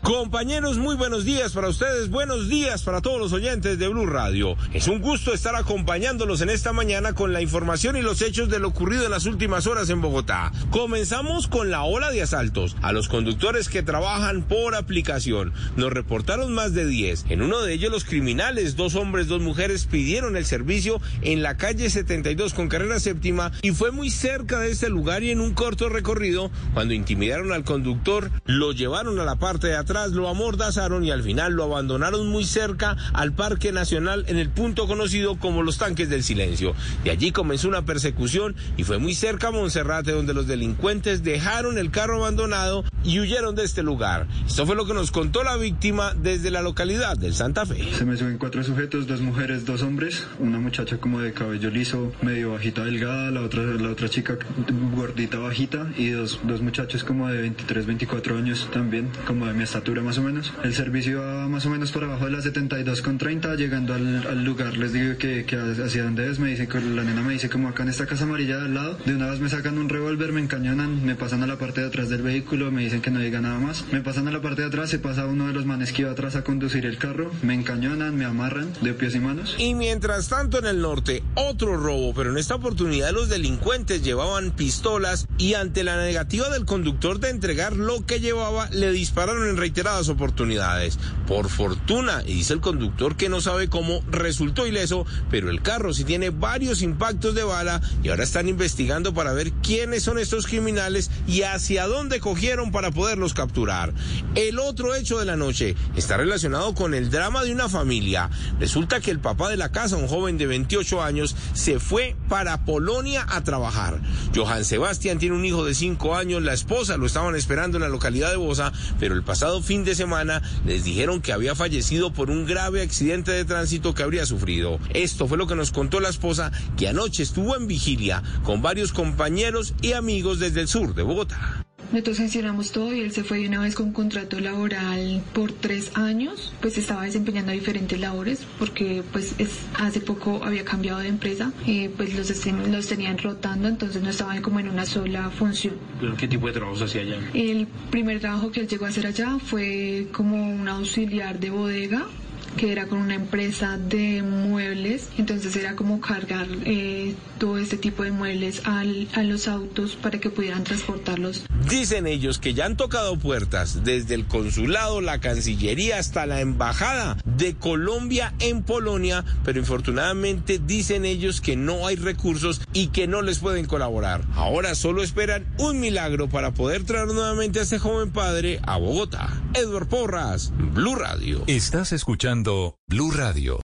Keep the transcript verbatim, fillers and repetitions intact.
Compañeros, muy buenos días para ustedes, buenos días para todos los oyentes de Blue Radio. Es un gusto estar acompañándolos en esta mañana con la información y los hechos de lo ocurrido en las últimas horas en Bogotá. Comenzamos con la ola de asaltos a los conductores que trabajan por aplicación. Nos reportaron más de diez. En uno de ellos los criminales, dos hombres, dos mujeres, pidieron el servicio en la calle setenta y dos con carrera séptima y fue muy cerca de este lugar y en un corto recorrido, cuando intimidaron al conductor, lo llevaron a la parte de atrás, lo amordazaron y al final lo abandonaron muy cerca al Parque Nacional en el punto conocido como los Tanques del Silencio. De allí comenzó una persecución y fue muy cerca a Monserrate, donde los delincuentes dejaron el carro abandonado y huyeron de este lugar. Esto fue lo que nos contó la víctima desde la localidad del Santa Fe. Se me suben cuatro sujetos, dos mujeres, dos hombres, una muchacha como de cabello liso, medio bajita, delgada, la otra, la otra chica gordita, bajita, y dos, dos muchachos como de veintitrés, veinticuatro años también, como de mi estatura más o menos. El servicio va más o menos por abajo de las setenta y dos con treinta, llegando al, al lugar les digo que, que hacia dónde es, me dice, la nena me dice como acá en esta casa amarilla de al lado, de una vez me sacan un revólver, me encañonan, me pasan a la parte de atrás del vehículo, me dicen que no diga nada más, me pasan a la parte de atrás, se pasa uno de los manes que iba atrás a conducir el carro, me encañonan, me amarran de pies y manos. Y mientras tanto en el norte, otro robo, pero en esta oportunidad los delincuentes llevaban pistolas y ante la negativa del conductor de entregar lo que llevaba, le dispararon en reiteradas oportunidades. Por fortuna, y dice el conductor que no sabe cómo, resultó ileso, pero el carro sí tiene varios impactos de bala y ahora están investigando para ver quiénes son estos criminales y hacia dónde cogieron para poderlos capturar. El otro hecho de la noche está relacionado con el drama de una familia. Resulta que el papá de la casa, un joven de veintiocho años, se fue para Polonia a trabajar. Johann Sebastián tiene un hijo de cinco años, la esposa lo estaban esperando en la localidad de Bosa, pero el pasado fin de semana les dijeron que había fallecido por un grave accidente de tránsito que habría sufrido. Esto fue lo que nos contó la esposa, que anoche estuvo en vigilia con varios compañeros y amigos desde el sur de Bogotá. Nosotros gestionamos todo y él se fue de una vez con contrato laboral por tres años, pues estaba desempeñando diferentes labores porque pues es, hace poco había cambiado de empresa, eh, pues los, los tenían rotando, entonces no estaban como en una sola función. ¿Pero qué tipo de trabajos hacía allá? El primer trabajo que él llegó a hacer allá fue como un auxiliar de bodega, que era con una empresa de muebles, entonces era como cargar eh, todo este tipo de muebles al, a los autos para que pudieran transportarlos. Dicen ellos que ya han tocado puertas desde el consulado, la Cancillería hasta la Embajada de Colombia en Polonia, pero infortunadamente dicen ellos que no hay recursos y que no les pueden colaborar. Ahora solo esperan un milagro para poder traer nuevamente a este joven padre a Bogotá. Edward Porras, Blue Radio. Estás escuchando Blue Radio.